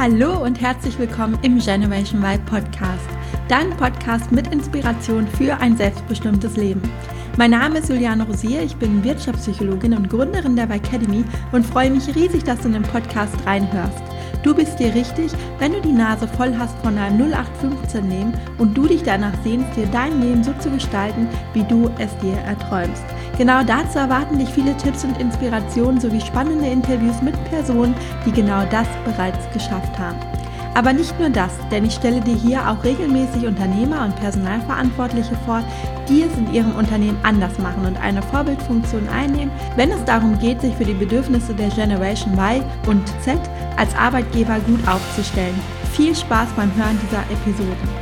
Hallo und herzlich willkommen im Generation Y Podcast, dein Podcast mit Inspiration für ein selbstbestimmtes Leben. Mein Name ist Juliane Rosier, ich bin Wirtschaftspsychologin und Gründerin der Y-Academy und freue mich riesig, dass du in den Podcast reinhörst. Du bist dir richtig, wenn du die Nase voll hast von einem 0815-Leben und du dich danach sehnst, dir dein Leben so zu gestalten, wie du es dir erträumst. Genau dazu erwarten dich viele Tipps und Inspirationen sowie spannende Interviews mit Personen, die genau das bereits geschafft haben. Aber nicht nur das, denn ich stelle dir hier auch regelmäßig Unternehmer und Personalverantwortliche vor, die es in ihrem Unternehmen anders machen und eine Vorbildfunktion einnehmen, wenn es darum geht, sich für die Bedürfnisse der Generation Y und Z als Arbeitgeber gut aufzustellen. Viel Spaß beim Hören dieser Episoden.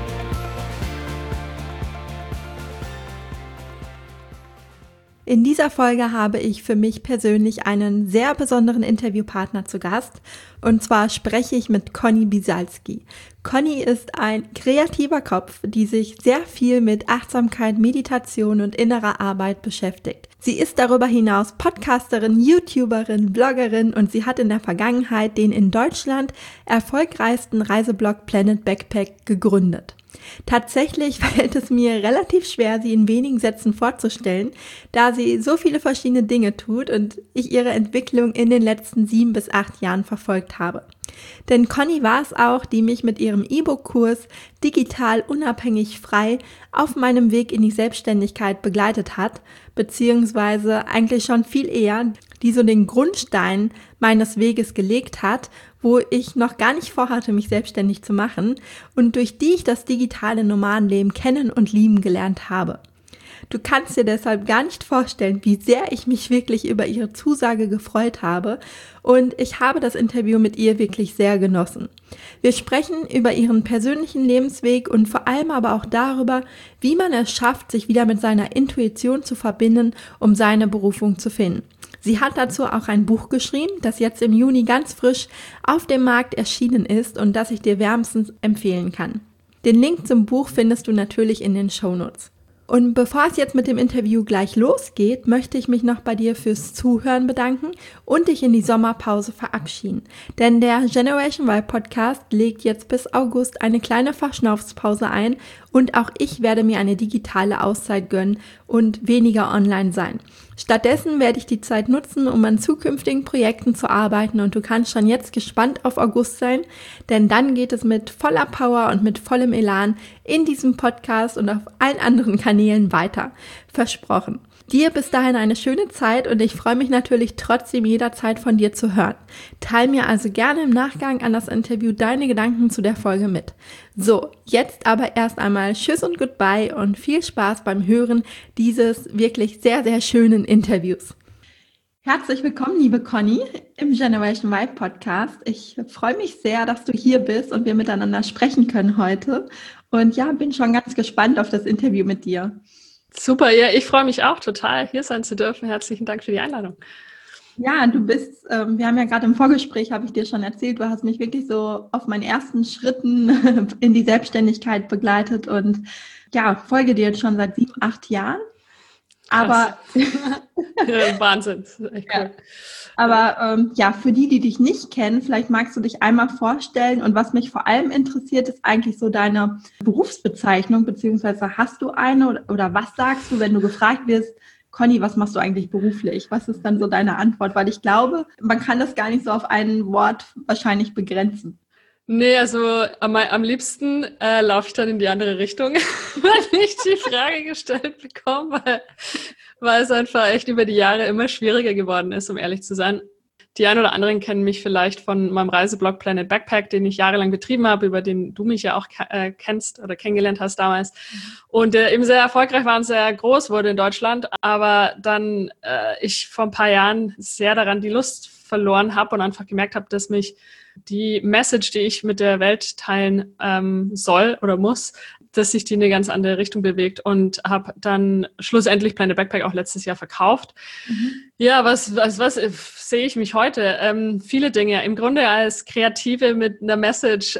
In dieser Folge habe ich für mich persönlich einen sehr besonderen Interviewpartner zu Gast. Und zwar spreche ich mit Conny Bisalski. Conny ist ein kreativer Kopf, die sich sehr viel mit Achtsamkeit, Meditation und innerer Arbeit beschäftigt. Sie ist darüber hinaus Podcasterin, YouTuberin, Bloggerin und sie hat in der Vergangenheit den in Deutschland erfolgreichsten Reiseblog Planet Backpack gegründet. Tatsächlich fällt es mir relativ schwer, sie in wenigen Sätzen vorzustellen, da sie so viele verschiedene Dinge tut und ich ihre Entwicklung in den letzten 7 bis 8 Jahren verfolgt habe. Denn Conny war es auch, die mich mit ihrem E-Book-Kurs Digital unabhängig frei auf meinem Weg in die Selbstständigkeit begleitet hat, beziehungsweise eigentlich schon viel eher, die so den Grundstein meines Weges gelegt hat, wo ich noch gar nicht vorhatte, mich selbstständig zu machen und durch die ich das digitale Nomadenleben kennen und lieben gelernt habe. Du kannst dir deshalb gar nicht vorstellen, wie sehr ich mich wirklich über ihre Zusage gefreut habe und ich habe das Interview mit ihr wirklich sehr genossen. Wir sprechen über ihren persönlichen Lebensweg und vor allem aber auch darüber, wie man es schafft, sich wieder mit seiner Intuition zu verbinden, um seine Berufung zu finden. Sie hat dazu auch ein Buch geschrieben, das jetzt im Juni ganz frisch auf dem Markt erschienen ist und das ich dir wärmstens empfehlen kann. Den Link zum Buch findest du natürlich in den Shownotes. Und bevor es jetzt mit dem Interview gleich losgeht, möchte ich mich noch bei dir fürs Zuhören bedanken und dich in die Sommerpause verabschieden. Denn der Generation Y Podcast legt jetzt bis August eine kleine Verschnaufspause ein und auch ich werde mir eine digitale Auszeit gönnen und weniger online sein. Stattdessen werde ich die Zeit nutzen, um an zukünftigen Projekten zu arbeiten und du kannst schon jetzt gespannt auf August sein, denn dann geht es mit voller Power und mit vollem Elan in diesem Podcast und auf allen anderen Kanälen weiter. Versprochen. Dir bis dahin eine schöne Zeit und ich freue mich natürlich trotzdem jederzeit von dir zu hören. Teil mir also gerne im Nachgang an das Interview deine Gedanken zu der Folge mit. So, jetzt aber erst einmal Tschüss und Goodbye und viel Spaß beim Hören dieses wirklich sehr, sehr schönen Interviews. Herzlich willkommen, liebe Conny, im Generation Y Podcast. Ich freue mich sehr, dass du hier bist und wir miteinander sprechen können heute. Und ja, bin schon ganz gespannt auf das Interview mit dir. Super, ja, ich freue mich auch total, hier sein zu dürfen. Herzlichen Dank für die Einladung. Ja, du bist, wir haben ja gerade im Vorgespräch, habe ich dir schon erzählt, du hast mich wirklich so auf meinen ersten Schritten in die Selbstständigkeit begleitet und ja, folge dir jetzt schon seit 7, 8 Jahren. Aber ja, Wahnsinn, echt cool. Ja. Aber ja, für die dich nicht kennen, vielleicht magst du dich einmal vorstellen. Und was mich vor allem interessiert, ist eigentlich so deine Berufsbezeichnung, beziehungsweise hast du eine oder was sagst du, wenn du gefragt wirst, Conny, was machst du eigentlich beruflich? Was ist dann so deine Antwort? Weil ich glaube, man kann das gar nicht so auf ein Wort wahrscheinlich begrenzen. Nee, also am liebsten laufe ich dann in die andere Richtung, wenn ich die Frage gestellt bekomme, weil es einfach echt über die Jahre immer schwieriger geworden ist, um ehrlich zu sein. Die einen oder anderen kennen mich vielleicht von meinem Reiseblog Planet Backpack, den ich jahrelang betrieben habe, über den du mich ja auch kennst oder kennengelernt hast damals. Und eben sehr erfolgreich war und sehr groß wurde in Deutschland. Aber dann ich vor ein paar Jahren sehr daran die Lust verloren habe und einfach gemerkt habe, dass mich die Message, die ich mit der Welt teilen soll oder muss, dass sich die in eine ganz andere Richtung bewegt und habe dann schlussendlich Planet Backpack auch letztes Jahr verkauft. Ja, was sehe ich mich heute? Viele Dinge. Im Grunde als Kreative mit einer Message.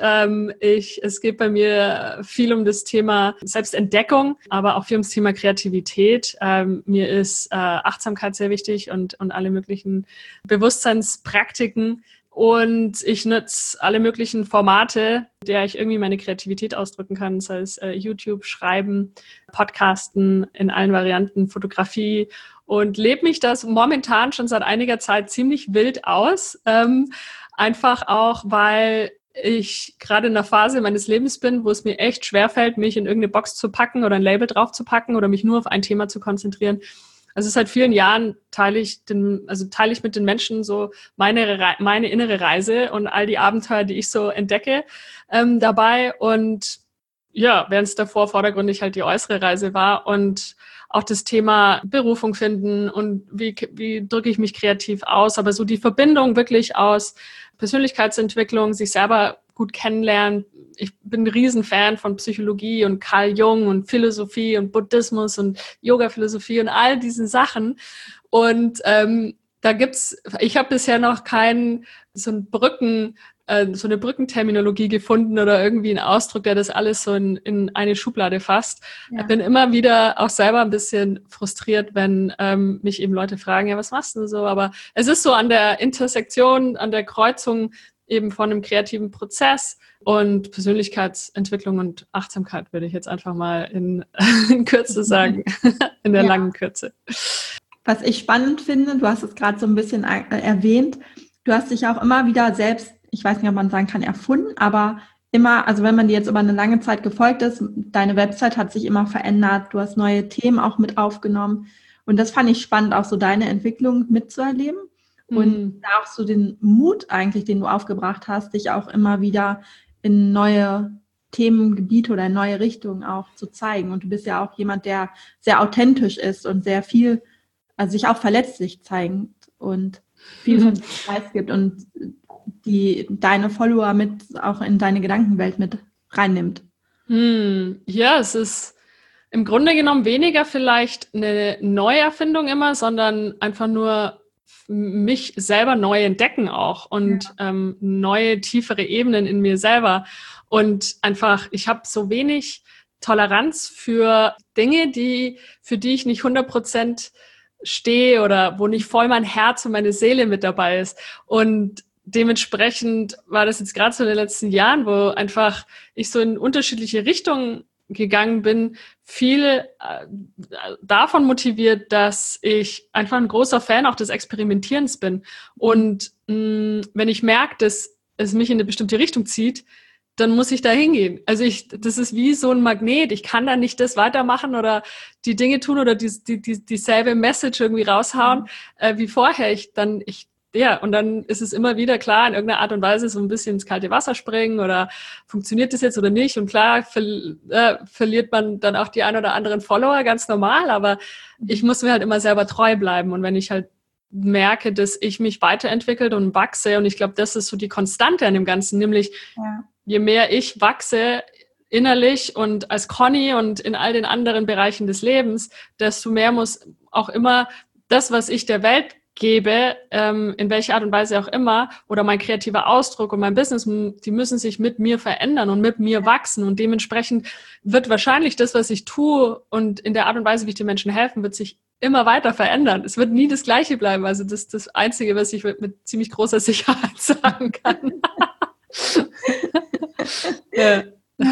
Es geht bei mir viel um das Thema Selbstentdeckung, aber auch viel ums Thema Kreativität. Mir ist Achtsamkeit sehr wichtig und alle möglichen Bewusstseinspraktiken. Und ich nutze alle möglichen Formate, der ich irgendwie meine Kreativität ausdrücken kann. Das heißt YouTube, Schreiben, Podcasten in allen Varianten, Fotografie und lebe mich das momentan schon seit einiger Zeit ziemlich wild aus. Einfach auch, weil ich gerade in einer Phase meines Lebens bin, wo es mir echt schwerfällt, mich in irgendeine Box zu packen oder ein Label drauf zu packen oder mich nur auf ein Thema zu konzentrieren. Also seit vielen Jahren teile ich mit den Menschen so meine innere Reise und all die Abenteuer, die ich so entdecke, dabei. Und ja, während es davor vordergründig halt die äußere Reise war und auch das Thema Berufung finden und wie drücke ich mich kreativ aus, aber so die Verbindung wirklich aus Persönlichkeitsentwicklung, sich selber gut kennenlernen. Ich bin ein Riesenfan von Psychologie und Carl Jung und Philosophie und Buddhismus und Yoga-Philosophie und all diesen Sachen. Und ich habe bisher noch so eine Brückenterminologie gefunden oder irgendwie einen Ausdruck, der das alles so in eine Schublade fasst. Ja. Ich bin immer wieder auch selber ein bisschen frustriert, wenn mich eben Leute fragen, ja, was machst du so? Aber es ist so an der Intersektion, an der Kreuzung eben von einem kreativen Prozess und Persönlichkeitsentwicklung und Achtsamkeit, würde ich jetzt einfach mal in Kürze sagen, in der langen Kürze. Was ich spannend finde, du hast es gerade so ein bisschen erwähnt, du hast dich auch immer wieder selbst, ich weiß nicht, ob man sagen kann, erfunden, aber immer, also wenn man dir jetzt über eine lange Zeit gefolgt ist, deine Website hat sich immer verändert, du hast neue Themen auch mit aufgenommen und das fand ich spannend, auch so deine Entwicklung mitzuerleben und auch so den Mut eigentlich, den du aufgebracht hast, dich auch immer wieder in neue Themengebiete oder in neue Richtungen auch zu zeigen und du bist ja auch jemand, der sehr authentisch ist und sehr viel, also sich auch verletzlich zeigt und viel von sich preisgibt und deine Follower mit auch in deine Gedankenwelt mit reinnimmt. Ja, es ist im Grunde genommen weniger vielleicht eine Neuerfindung immer, sondern einfach nur mich selber neu entdecken auch und neue, tiefere Ebenen in mir selber. Und einfach, ich habe so wenig Toleranz für Dinge, für die ich nicht 100% stehe oder wo nicht voll mein Herz und meine Seele mit dabei ist. Und dementsprechend war das jetzt gerade so in den letzten Jahren, wo einfach ich so in unterschiedliche Richtungen gegangen bin, viel davon motiviert, dass ich einfach ein großer Fan auch des Experimentierens bin. Und wenn ich merke, dass es mich in eine bestimmte Richtung zieht, dann muss ich da hingehen. Also das ist wie so ein Magnet. Ich kann da nicht das weitermachen oder die Dinge tun oder dieselbe Message irgendwie raushauen wie vorher. Und dann ist es immer wieder klar, in irgendeiner Art und Weise so ein bisschen ins kalte Wasser springen oder funktioniert das jetzt oder nicht? Und klar verliert man dann auch die ein oder anderen Follower, ganz normal, aber ich muss mir halt immer selber treu bleiben. Und wenn ich halt merke, dass ich mich weiterentwickelt und wachse, und ich glaube, das ist so die Konstante an dem Ganzen, nämlich je mehr ich wachse innerlich und als Conny und in all den anderen Bereichen des Lebens, desto mehr muss auch immer das, was ich der Welt gebe, in welcher Art und Weise auch immer, oder mein kreativer Ausdruck und mein Business, die müssen sich mit mir verändern und mit mir wachsen. Und dementsprechend wird wahrscheinlich das, was ich tue und in der Art und Weise, wie ich den Menschen helfen, wird sich immer weiter verändern. Es wird nie das Gleiche bleiben. Also das ist das Einzige, was ich mit ziemlich großer Sicherheit sagen kann. Ja.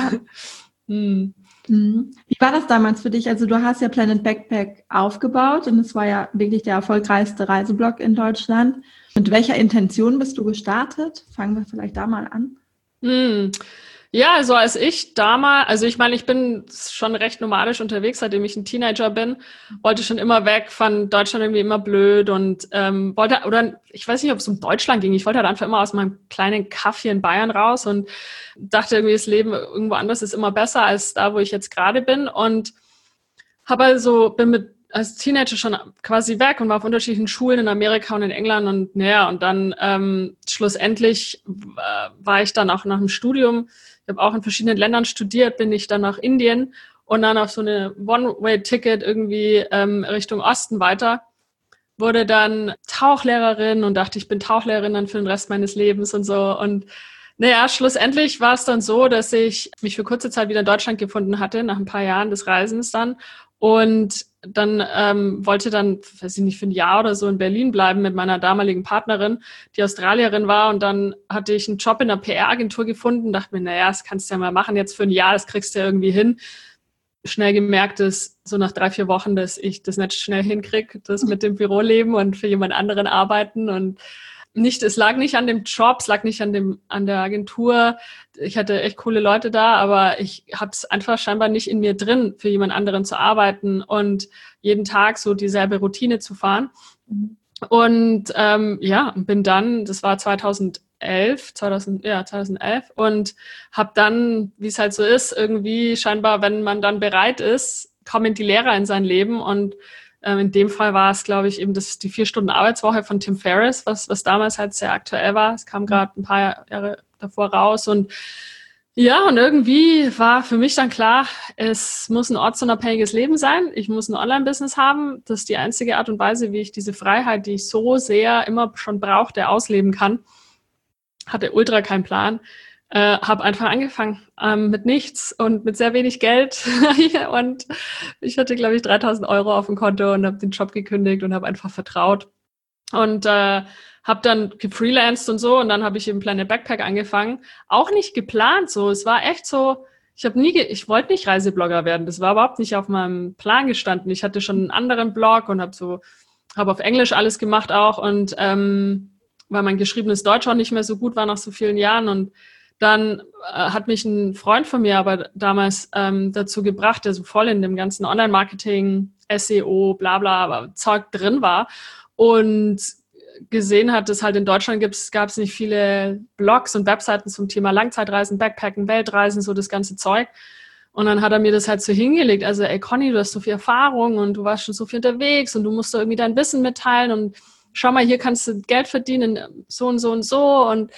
Wie war das damals für dich? Also du hast ja Planet Backpack aufgebaut und es war ja wirklich der erfolgreichste Reiseblog in Deutschland. Mit welcher Intention bist du gestartet? Fangen wir vielleicht da mal an. Ja, also als ich damals, also ich meine, ich bin schon recht nomadisch unterwegs, seitdem ich ein Teenager bin, wollte schon immer weg, fand Deutschland irgendwie immer blöd und ich weiß nicht, ob es um Deutschland ging, ich wollte halt einfach immer aus meinem kleinen Kaff hier in Bayern raus und dachte irgendwie, das Leben irgendwo anders ist immer besser als da, wo ich jetzt gerade bin und bin als Teenager schon quasi weg und war auf unterschiedlichen Schulen in Amerika und in England und dann schlussendlich war ich dann auch nach dem Studium, ich habe auch in verschiedenen Ländern studiert, bin ich dann nach Indien und dann auf so eine One-Way-Ticket irgendwie Richtung Osten weiter, wurde dann Tauchlehrerin und dachte, ich bin Tauchlehrerin dann für den Rest meines Lebens und so und schlussendlich war es dann so, dass ich mich für kurze Zeit wieder in Deutschland gefunden hatte, nach ein paar Jahren des Reisens dann Und dann wollte dann, weiß ich nicht, für ein Jahr oder so in Berlin bleiben mit meiner damaligen Partnerin, die Australierin war. Und dann hatte ich einen Job in einer PR-Agentur gefunden, dachte mir, naja, das kannst du ja mal machen jetzt für ein Jahr, das kriegst du ja irgendwie hin. Schnell gemerkt, dass so nach 3-4 Wochen, dass ich das nicht schnell hinkriege, das mit dem Büroleben und für jemand anderen arbeiten. Und es lag nicht an dem Job, es lag nicht an der Agentur. Ich hatte echt coole Leute da, aber ich habe es einfach scheinbar nicht in mir drin, für jemand anderen zu arbeiten und jeden Tag so dieselbe Routine zu fahren. Und bin dann, das war 2011 und habe dann, wie es halt so ist, irgendwie scheinbar, wenn man dann bereit ist, kommen die Lehrer in sein Leben und in dem Fall war es, glaube ich, eben die 4-Stunden-Arbeitswoche von Tim Ferriss, was damals halt sehr aktuell war. Es kam gerade ein paar Jahre davor raus und ja, und irgendwie war für mich dann klar, es muss ein ortsunabhängiges Leben sein. Ich muss ein Online-Business haben. Das ist die einzige Art und Weise, wie ich diese Freiheit, die ich so sehr immer schon brauchte, ausleben kann. Hatte ultra keinen Plan. Habe einfach angefangen mit nichts und mit sehr wenig Geld. Und ich hatte, glaube ich, 3.000 Euro auf dem Konto und habe den Job gekündigt und habe einfach vertraut. Und habe dann gefreelanced und so. Und dann habe ich eben Planet Backpack angefangen. Auch nicht geplant so. Es war echt so, ich wollte nicht Reiseblogger werden. Das war überhaupt nicht auf meinem Plan gestanden. Ich hatte schon einen anderen Blog und habe auf Englisch alles gemacht auch. Und weil mein geschriebenes Deutsch auch nicht mehr so gut war nach so vielen Jahren. Und dann hat mich ein Freund von mir aber damals dazu gebracht, der so voll in dem ganzen Online-Marketing, SEO, bla bla, Zeug drin war und gesehen hat, dass halt in Deutschland gab es nicht viele Blogs und Webseiten zum Thema Langzeitreisen, Backpacken, Weltreisen, so das ganze Zeug. Und dann hat er mir das halt so hingelegt. Also, ey Conny, du hast so viel Erfahrung und du warst schon so viel unterwegs und du musst da irgendwie dein Wissen mitteilen und schau mal, hier kannst du Geld verdienen, so und so und so. Und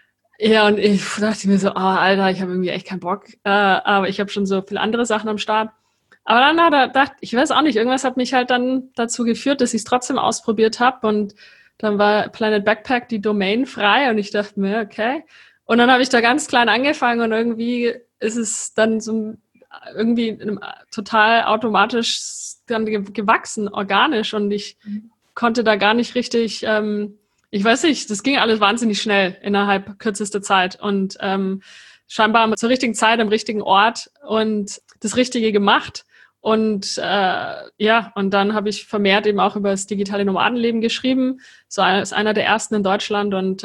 ja, und ich dachte mir so, oh, Alter, ich habe irgendwie echt keinen Bock. Aber ich habe schon so viele andere Sachen am Start. Aber dann hat er gedacht, ich weiß auch nicht, irgendwas hat mich halt dann dazu geführt, dass ich es trotzdem ausprobiert habe. Und dann war Planet Backpack die Domain frei und ich dachte mir, okay. Und dann habe ich da ganz klein angefangen und irgendwie ist es dann so irgendwie total automatisch dann gewachsen, organisch. Und ich konnte da gar nicht richtig, ich weiß nicht, das ging alles wahnsinnig schnell innerhalb kürzester Zeit und scheinbar zur richtigen Zeit am richtigen Ort und das Richtige gemacht. Und und dann habe ich vermehrt eben auch über das digitale Nomadenleben geschrieben, so als einer der ersten in Deutschland und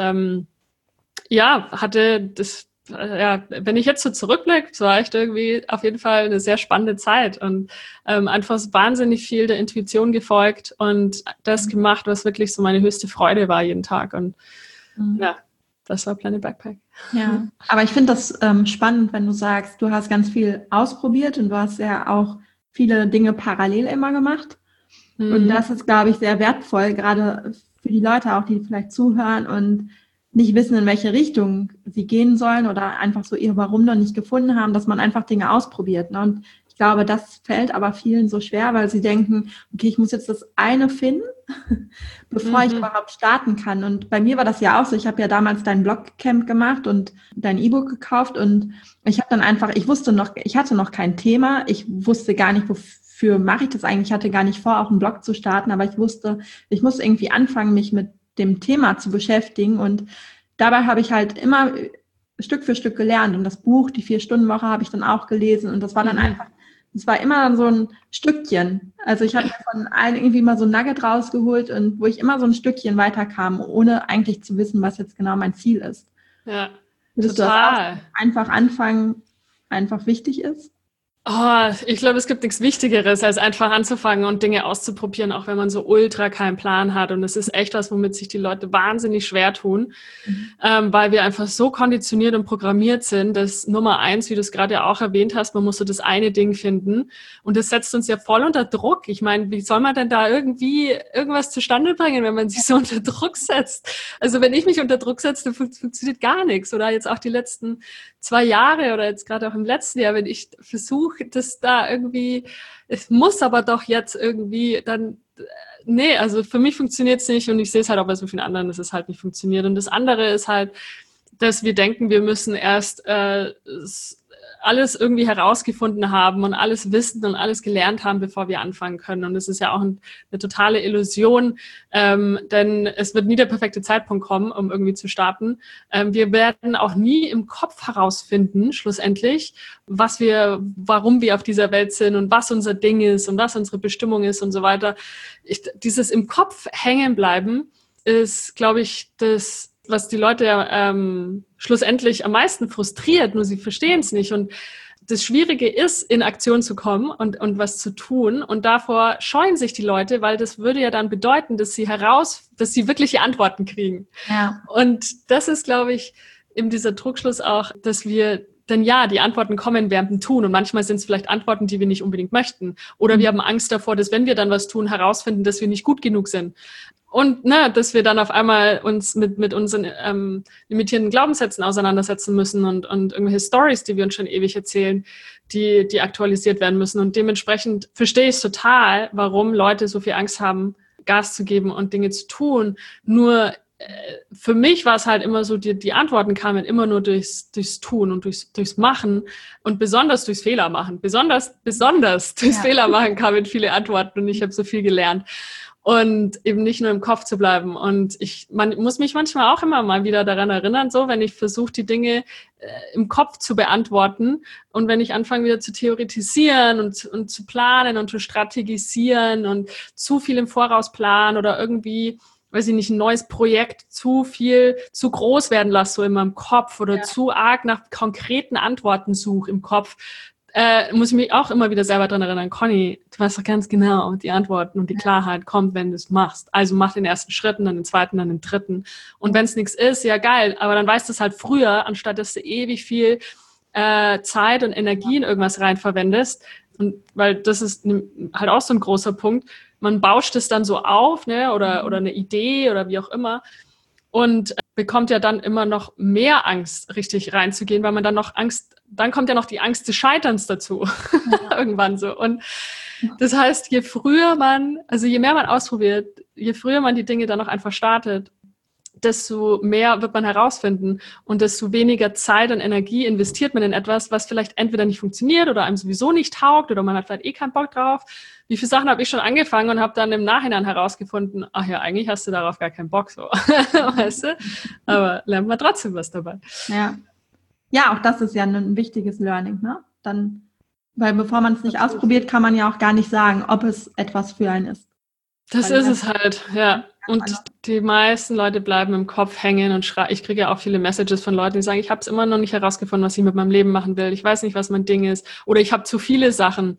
hatte das, wenn ich jetzt so zurückblicke, so war echt irgendwie auf jeden Fall eine sehr spannende Zeit und einfach wahnsinnig viel der Intuition gefolgt und das gemacht, was wirklich so meine höchste Freude war jeden Tag und das war Planet Backpack. Ja, aber ich finde das spannend, wenn du sagst, du hast ganz viel ausprobiert und du hast ja auch viele Dinge parallel immer gemacht. Und das ist, glaube ich, sehr wertvoll, gerade für die Leute auch, die vielleicht zuhören und nicht wissen, in welche Richtung sie gehen sollen oder einfach so ihr Warum noch nicht gefunden haben, dass man einfach Dinge ausprobiert. Ne? Und ich glaube, das fällt aber vielen so schwer, weil sie denken, okay, ich muss jetzt das eine finden, bevor ich überhaupt starten kann. Und bei mir war das ja auch so. Ich habe ja damals dein Blogcamp gemacht und dein E-Book gekauft und ich habe dann einfach, ich hatte noch kein Thema. Ich wusste gar nicht, wofür mache ich das eigentlich. Ich hatte gar nicht vor, auch einen Blog zu starten, aber ich wusste, ich muss irgendwie anfangen, mich mit dem Thema zu beschäftigen und dabei habe ich halt immer Stück für Stück gelernt und das Buch, die 4-Stunden-Woche habe ich dann auch gelesen und das war dann einfach, es war immer so ein Stückchen. Also ich habe von allen irgendwie mal so ein Nugget rausgeholt und wo ich immer so ein Stückchen weiterkam, ohne eigentlich zu wissen, was jetzt genau mein Ziel ist. Ja, Würdest total. Du das auch einfach anfangen, einfach wichtig ist? Oh, ich glaube, es gibt nichts Wichtigeres, als einfach anzufangen und Dinge auszuprobieren, auch wenn man so ultra keinen Plan hat. Und es ist echt was, womit sich die Leute wahnsinnig schwer tun, weil wir einfach so konditioniert und programmiert sind, dass Nummer 1, wie du es gerade ja auch erwähnt hast, man muss so das eine Ding finden. Und das setzt uns ja voll unter Druck. Ich meine, wie soll man denn da irgendwie irgendwas zustande bringen, wenn man sich so unter Druck setzt? Also wenn ich mich unter Druck setze, dann funktioniert gar nichts. Oder jetzt auch die letzten 2 Jahre oder jetzt gerade auch im letzten Jahr, wenn ich versuche, dass da irgendwie, es muss aber doch jetzt irgendwie dann, nee, also für mich funktioniert es nicht und ich sehe es halt auch bei so vielen anderen, dass es halt nicht funktioniert. Und das andere ist halt, dass wir denken, wir müssen erst alles irgendwie herausgefunden haben und alles wissen und alles gelernt haben, bevor wir anfangen können. Und das ist ja auch eine totale Illusion, denn es wird nie der perfekte Zeitpunkt kommen, um irgendwie zu starten. Wir werden auch nie im Kopf herausfinden, schlussendlich, warum wir auf dieser Welt sind und was unser Ding ist und was unsere Bestimmung ist und so weiter. Dieses im Kopf hängen bleiben ist, glaube ich, das, was die Leute schlussendlich am meisten frustriert, nur sie verstehen es nicht. Und das Schwierige ist, in Aktion zu kommen und was zu tun. Und davor scheuen sich die Leute, weil das würde ja dann bedeuten, dass sie wirkliche Antworten kriegen. Ja. Und das ist, glaube ich, eben dieser Trugschluss auch, dass denn ja, die Antworten kommen während dem Tun. Und manchmal sind es vielleicht Antworten, die wir nicht unbedingt möchten. Oder wir haben Angst davor, dass wenn wir dann was tun, herausfinden, dass wir nicht gut genug sind. Und dass wir dann auf einmal uns mit unseren limitierenden Glaubenssätzen auseinandersetzen müssen und irgendwelche Stories, die wir uns schon ewig erzählen, die aktualisiert werden müssen. Und dementsprechend verstehe ich total, warum Leute so viel Angst haben, Gas zu geben und Dinge zu tun. Nur für mich war es halt immer so, die Antworten kamen immer nur durchs Tun und durchs Machen und besonders durchs Fehler machen. Besonders durchs Fehler machen kamen viele Antworten und ich habe so viel gelernt. Und eben nicht nur im Kopf zu bleiben. Und man muss mich manchmal auch immer mal wieder daran erinnern, so, wenn ich versuche, die Dinge im Kopf zu beantworten und wenn ich anfange wieder zu theoretisieren und zu planen und zu strategisieren und zu viel im Voraus planen oder irgendwie, weiß ich nicht, ein neues Projekt zu groß werden lasse, so in meinem Kopf oder zu arg nach konkreten Antworten suche im Kopf, muss ich mich auch immer wieder selber daran erinnern, Conny, du weißt doch ganz genau, die Antworten und die Klarheit kommt, wenn du es machst. Also mach den ersten Schritt, dann den zweiten, dann den dritten. Und wenn es nichts ist, ja geil, aber dann weißt du es halt früher, anstatt dass du ewig viel Zeit und Energie in irgendwas rein verwendest. Und weil das ist halt auch so ein großer Punkt. Man bauscht es dann so auf, ne, oder eine Idee oder wie auch immer. Und bekommt ja dann immer noch mehr Angst, richtig reinzugehen, weil man dann kommt ja noch die Angst des Scheiterns dazu. Irgendwann so. Und das heißt, je mehr man ausprobiert, je früher man die Dinge dann noch einfach startet, desto mehr wird man herausfinden und desto weniger Zeit und Energie investiert man in etwas, was vielleicht entweder nicht funktioniert oder einem sowieso nicht taugt oder man hat vielleicht keinen Bock drauf. Wie viele Sachen habe ich schon angefangen und habe dann im Nachhinein herausgefunden, ach ja, eigentlich hast du darauf gar keinen Bock, so. Weißt du? Aber lernt man trotzdem was dabei. Ja, auch das ist ja ein wichtiges Learning, ne? Weil bevor man es nicht ausprobiert, kann man ja auch gar nicht sagen, ob es etwas für einen ist. Das ist es halt, ja. Und die meisten Leute bleiben im Kopf hängen und schreien. Ich kriege ja auch viele Messages von Leuten, die sagen, ich habe es immer noch nicht herausgefunden, was ich mit meinem Leben machen will. Ich weiß nicht, was mein Ding ist. Oder ich habe zu viele Sachen.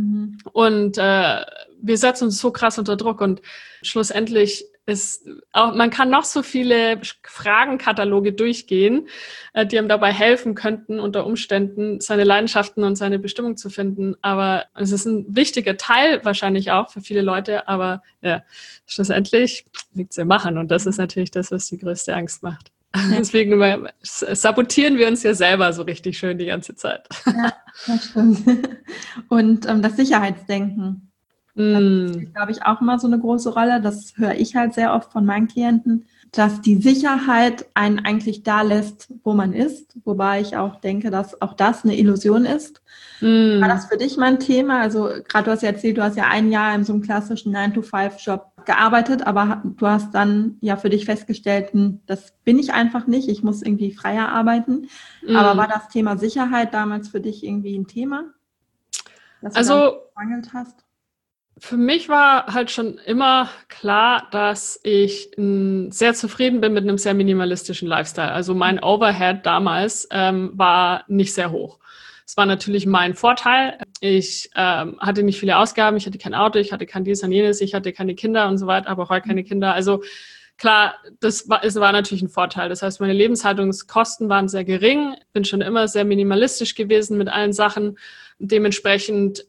Und wir setzen uns so krass unter Druck. Und schlussendlich man kann noch so viele Fragenkataloge durchgehen, die einem dabei helfen könnten, unter Umständen seine Leidenschaften und seine Bestimmung zu finden. Aber es ist ein wichtiger Teil wahrscheinlich auch für viele Leute. Aber ja, schlussendlich liegt es im Machen. Und das ist natürlich das, was die größte Angst macht. Deswegen sabotieren wir uns ja selber so richtig schön die ganze Zeit. Ja, das stimmt. Und das Sicherheitsdenken. Das spielt, glaube ich, auch immer so eine große Rolle. Das höre ich halt sehr oft von meinen Klienten, dass die Sicherheit einen eigentlich da lässt, wo man ist. Wobei ich auch denke, dass auch das eine Illusion ist. War das für dich mal ein Thema? Also gerade du hast ja erzählt, du hast ja ein Jahr in so einem klassischen 9-to-5-Job gearbeitet, aber du hast dann ja für dich festgestellt, das bin ich einfach nicht, ich muss irgendwie freier arbeiten. Aber war das Thema Sicherheit damals für dich irgendwie ein Thema? Dass du gemangelt hast? Für mich war halt schon immer klar, dass ich sehr zufrieden bin mit einem sehr minimalistischen Lifestyle. Also mein Overhead damals war nicht sehr hoch. Es war natürlich mein Vorteil. Ich hatte nicht viele Ausgaben, ich hatte kein Auto, ich hatte kein dies und jenes, ich hatte keine Kinder und so weiter, aber heute keine Kinder. Also klar, es war natürlich ein Vorteil. Das heißt, meine Lebenshaltungskosten waren sehr gering. Ich bin schon immer sehr minimalistisch gewesen mit allen Sachen. Dementsprechend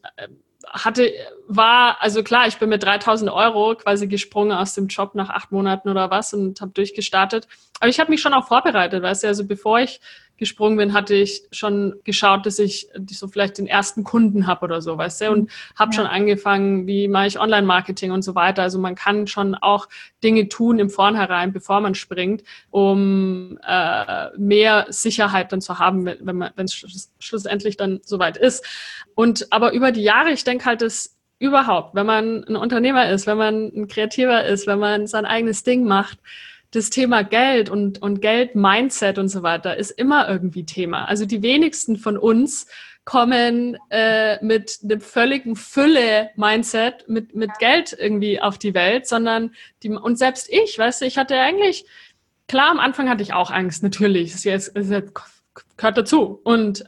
also klar, ich bin mit 3.000 € quasi gesprungen aus dem Job nach 8 Monaten oder was und habe durchgestartet. Aber ich habe mich schon auch vorbereitet, weißt du, also bevor ich gesprungen bin, hatte ich schon geschaut, dass ich so vielleicht den ersten Kunden habe oder so, weißt du, und habe schon angefangen, wie mache ich Online-Marketing und so weiter. Also man kann schon auch Dinge tun im Vornherein, bevor man springt, um mehr Sicherheit dann zu haben, wenn es schlussendlich dann soweit ist. Aber über die Jahre, ich denke halt, dass überhaupt, wenn man ein Unternehmer ist, wenn man ein Kreativer ist, wenn man sein eigenes Ding macht, das Thema Geld und Geld-Mindset und so weiter ist immer irgendwie Thema. Also die wenigsten von uns kommen mit einem völligen Fülle-Mindset mit Geld irgendwie auf die Welt, sondern und selbst ich, weißt du, ich hatte eigentlich, klar, am Anfang hatte ich auch Angst, natürlich, es gehört dazu. Und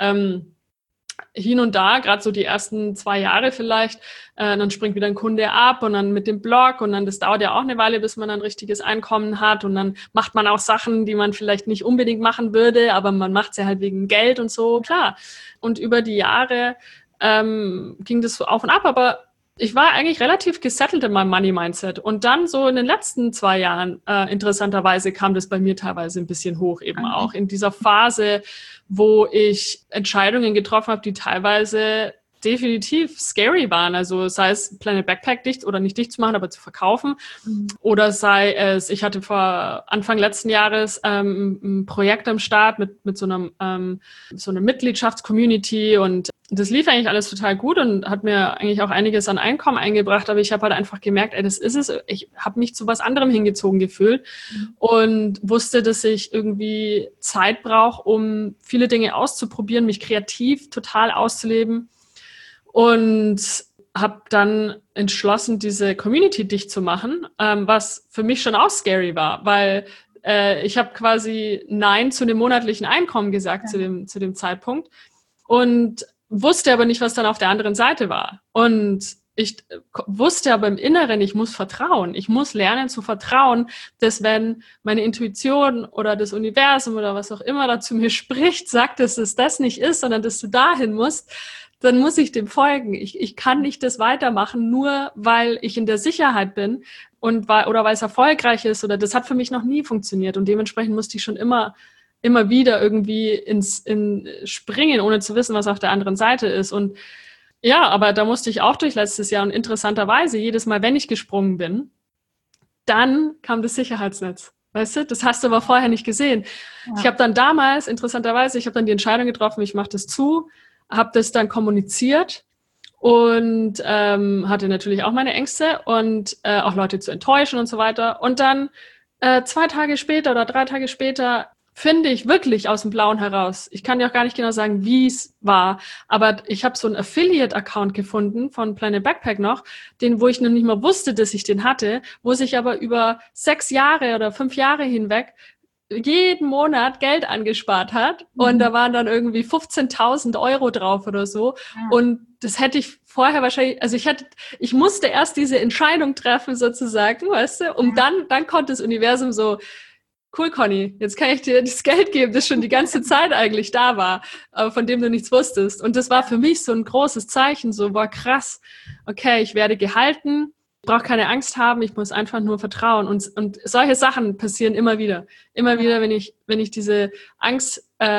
hin und da, gerade so die ersten 2 Jahre vielleicht, dann springt wieder ein Kunde ab und dann mit dem Blog und dann, das dauert ja auch eine Weile, bis man ein richtiges Einkommen hat und dann macht man auch Sachen, die man vielleicht nicht unbedingt machen würde, aber man macht sie halt wegen Geld und so, klar. Und über die Jahre ging das so auf und ab, aber ich war eigentlich relativ gesettelt in meinem Money-Mindset. Und dann so in den letzten 2 Jahren, interessanterweise, kam das bei mir teilweise ein bisschen hoch, eben auch in dieser Phase, wo ich Entscheidungen getroffen habe, die teilweise definitiv scary waren. Also sei es Planet Backpack dicht oder nicht dicht zu machen, aber zu verkaufen. Oder sei es, ich hatte vor Anfang letzten Jahres ein Projekt am Start mit so einer Mitgliedschaftscommunity und das lief eigentlich alles total gut und hat mir eigentlich auch einiges an Einkommen eingebracht, aber ich habe halt einfach gemerkt, das ist es. Ich habe mich zu was anderem hingezogen gefühlt und wusste, dass ich irgendwie Zeit brauche, um viele Dinge auszuprobieren, mich kreativ total auszuleben und habe dann entschlossen, diese Community dicht zu machen, was für mich schon auch scary war, weil ich habe quasi Nein zu dem monatlichen Einkommen gesagt zu dem Zeitpunkt und wusste aber nicht, was dann auf der anderen Seite war. Und ich wusste aber im Inneren, ich muss vertrauen. Ich muss lernen zu vertrauen, dass wenn meine Intuition oder das Universum oder was auch immer da zu mir spricht, sagt, dass es das nicht ist, sondern dass du dahin musst, dann muss ich dem folgen. Ich kann nicht das weitermachen, nur weil ich in der Sicherheit bin oder weil es erfolgreich ist oder das hat für mich noch nie funktioniert. Und dementsprechend musste ich schon immer wieder irgendwie springen, ohne zu wissen, was auf der anderen Seite ist. Und ja, aber da musste ich auch durch letztes Jahr und interessanterweise, jedes Mal, wenn ich gesprungen bin, dann kam das Sicherheitsnetz. Weißt du, das hast du aber vorher nicht gesehen. Ja. Ich habe dann damals, interessanterweise, die Entscheidung getroffen, ich mache das zu, habe das dann kommuniziert und hatte natürlich auch meine Ängste und auch Leute zu enttäuschen und so weiter. Und dann 2 Tage später oder 3 Tage später finde ich wirklich aus dem Blauen heraus. Ich kann dir auch gar nicht genau sagen, wie es war, aber ich habe so einen Affiliate-Account gefunden von Planet Backpack noch, wo ich noch nicht mal wusste, dass ich den hatte, wo sich aber über 6 Jahre oder 5 Jahre hinweg jeden Monat Geld angespart hat und da waren dann irgendwie 15.000 Euro drauf oder so und das hätte ich vorher wahrscheinlich, also ich musste erst diese Entscheidung treffen sozusagen, weißt du, dann konnte das Universum so, cool, Conny, jetzt kann ich dir das Geld geben, das schon die ganze Zeit eigentlich da war, aber von dem du nichts wusstest. Und das war für mich so ein großes Zeichen, so, boah, krass, okay, ich werde gehalten, ich brauche keine Angst haben, ich muss einfach nur vertrauen. Und solche Sachen passieren immer wieder. Immer wieder, wenn ich diese Angst,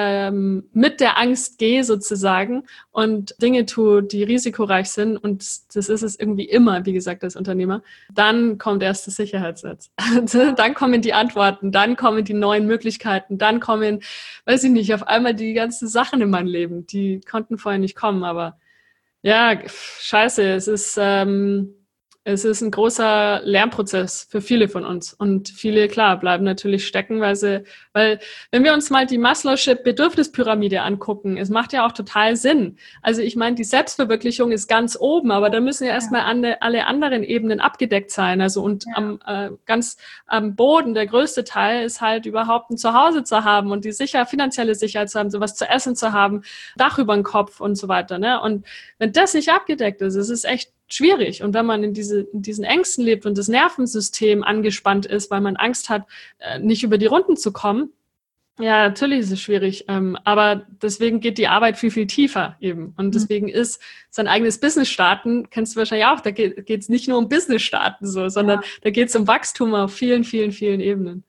mit der Angst gehe sozusagen und Dinge tue, die risikoreich sind, und das ist es irgendwie immer, wie gesagt, als Unternehmer, dann kommt erst das Sicherheitsnetz. Dann kommen die Antworten, dann kommen die neuen Möglichkeiten, dann kommen, weiß ich nicht, auf einmal die ganzen Sachen in meinem Leben, die konnten vorher nicht kommen, aber ja, scheiße, es ist ein großer Lernprozess für viele von uns. Und viele, klar, bleiben natürlich stecken, weil wenn wir uns mal die Maslow'sche Bedürfnispyramide angucken, es macht ja auch total Sinn. Also ich meine, die Selbstverwirklichung ist ganz oben, aber da müssen ja erstmal alle anderen Ebenen abgedeckt sein. Also ganz am Boden, der größte Teil ist halt überhaupt ein Zuhause zu haben und die finanzielle Sicherheit zu haben, sowas zu essen zu haben, Dach über den Kopf und so weiter. Ne? Und wenn das nicht abgedeckt ist, es ist echt schwierig. Und wenn man in diesen Ängsten lebt und das Nervensystem angespannt ist, weil man Angst hat, nicht über die Runden zu kommen, ja, natürlich ist es schwierig. Aber deswegen geht die Arbeit viel, viel tiefer eben. Und deswegen ist sein eigenes Business starten, kennst du wahrscheinlich auch, da geht es nicht nur um Business starten, sondern da geht es um Wachstum auf vielen, vielen, vielen Ebenen.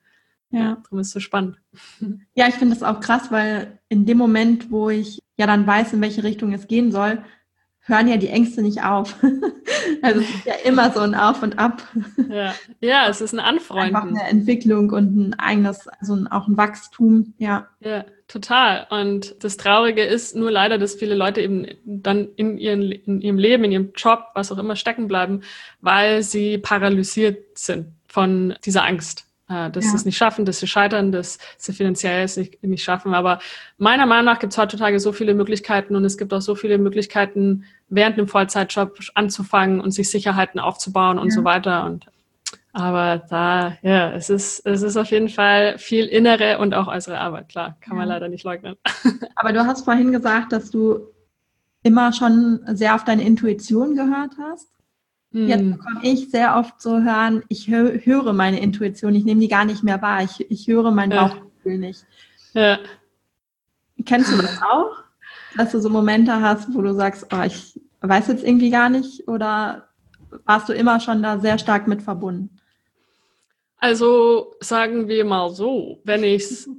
Ja. Darum ist es so spannend. Ja, ich finde das auch krass, weil in dem Moment, wo ich ja dann weiß, in welche Richtung es gehen soll, hören ja die Ängste nicht auf. Also es ist ja immer so ein Auf und Ab. Ja, es ist ein Einfach Anfreunden. eine Entwicklung und ein eigenes, also auch ein Wachstum, ja. Ja, total. Und das Traurige ist nur leider, dass viele Leute eben dann in ihrem Leben, in ihrem Job, was auch immer, stecken bleiben, weil sie paralysiert sind von dieser Angst. Dass sie es nicht schaffen, dass sie scheitern, dass sie finanziell es nicht schaffen. Aber meiner Meinung nach gibt es heutzutage so viele Möglichkeiten und es gibt auch so viele Möglichkeiten, während einem Vollzeitjob anzufangen und sich Sicherheiten aufzubauen und so weiter. Aber es ist auf jeden Fall viel innere und auch äußere Arbeit, klar, kann man leider nicht leugnen. Aber du hast vorhin gesagt, dass du immer schon sehr auf deine Intuition gehört hast. Jetzt bekomme ich sehr oft so hören, ich höre meine Intuition, ich nehme die gar nicht mehr wahr, ich höre mein Bauchgefühl nicht. Ja. Kennst du das auch? Dass du so Momente hast, wo du sagst, oh, ich weiß jetzt irgendwie gar nicht, oder warst du immer schon da sehr stark mit verbunden? Also sagen wir mal so, es